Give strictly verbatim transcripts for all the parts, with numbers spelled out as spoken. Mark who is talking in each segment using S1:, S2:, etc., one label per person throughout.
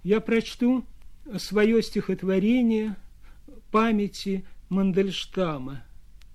S1: Я прочту свое стихотворение памяти Мандельштама.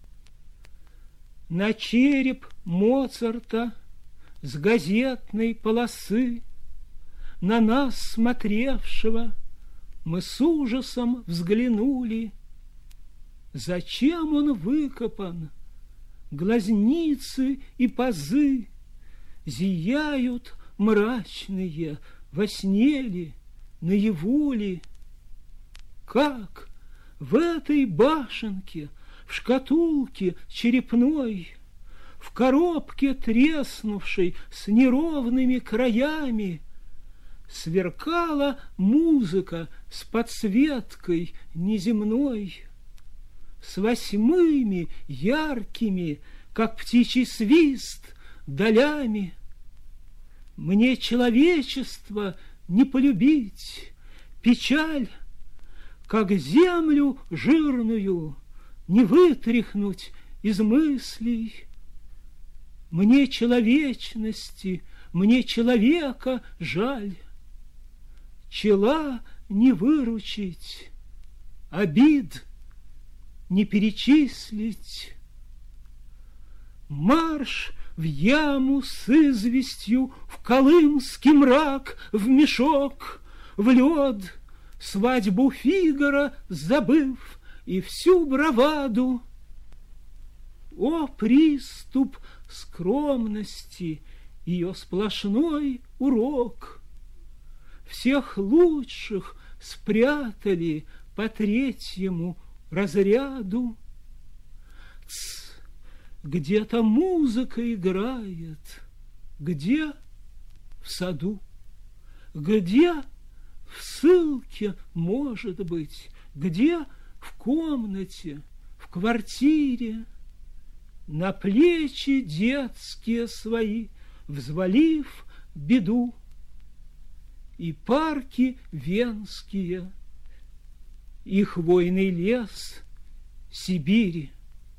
S1: На череп Моцарта с газетной полосы, на нас смотревшего, мы с ужасом взглянули. Зачем он выкопан? Глазницы и пазы зияют мрачные, во сне ли, наяву ли? Как в этой башенке, в шкатулке черепной, в коробке треснувшей с неровными краями, сверкала музыка с подсветкой неземной, с восьмыми яркими, как птичий свист, долями. Мне человечество не полюбить, печаль, как землю жирную, не вытряхнуть из мыслей. Мне человечности, мне человека жаль, чела не выручить, обид не перечислить. Марш в яму с известью, в колымский мрак, в мешок, в лед, свадьбу Фигаро забыв и всю браваду. О, приступ скромности, ее сплошной урок! Всех лучших спрятали по третьему разряду. Тс, где-то музыка играет, где в саду, где в ссылке, может быть, где в комнате, в квартире. На плечи детские свои взвалив беду, и парки венские, и хвойный лес Сибири.